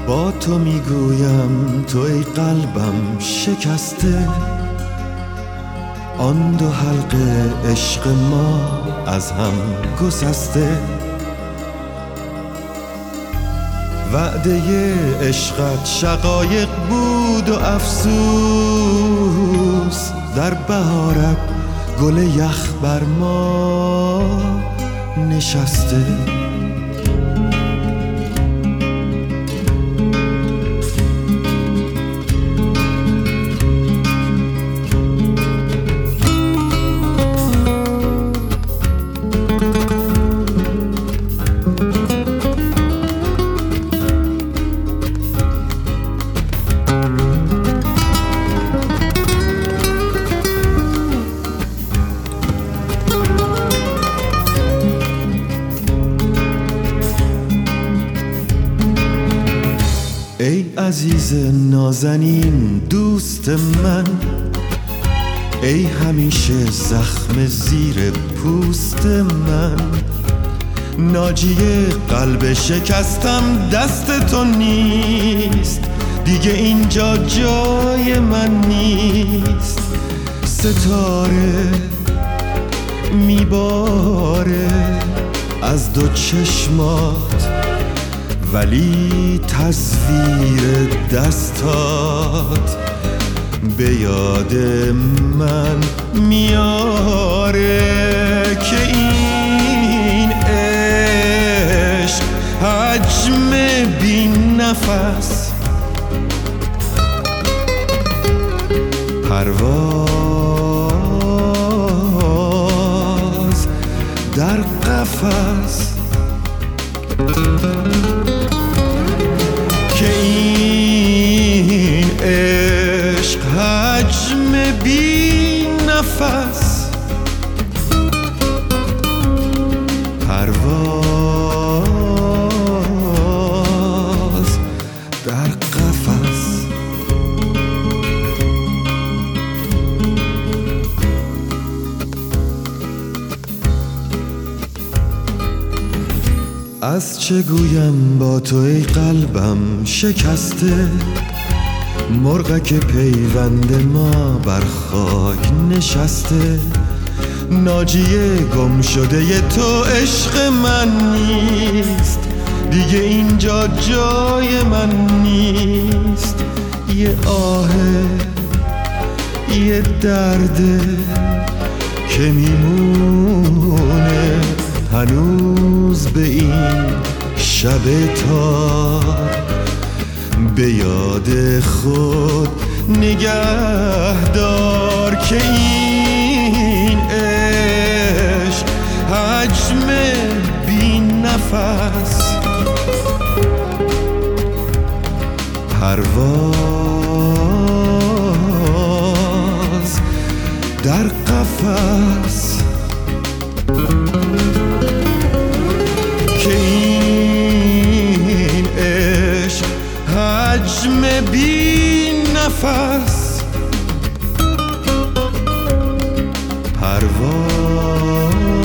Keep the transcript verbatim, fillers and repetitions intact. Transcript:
با تو میگویم تو ای قلبم شکسته، آن دو حلقه عشق ما از هم گسسته. وعده عشقت شقایق بود و افسوس، در بهارت گل یخ بر ما نشسته. ای عزیز نازنین دوست من، ای همیشه زخم زیر پوست من، ناجی قلب شکستم دست تو نیست، دیگه اینجا جای من نیست. ستاره میباره از دو چشمات، ولی تصویر دستات به یاد من میاره که این عشق حجم بی نفس، پرواز در قفس، که این عشق حجم بی نفس، پرواز در قفس. از چه گویم با تو ای قلبم شکسته، مرغک پیوند ما بر خاک نشسته، ناجی گم شده تو عشق من نیست، دیگه اینجا جای من نیست. یه آه یه درده که میمونه هنوز به این شب تار، به یاد خود نگه دار که این عشق حجم بی نفس، پرواز در قفس، که این عشق حجم بی نفس، پرواز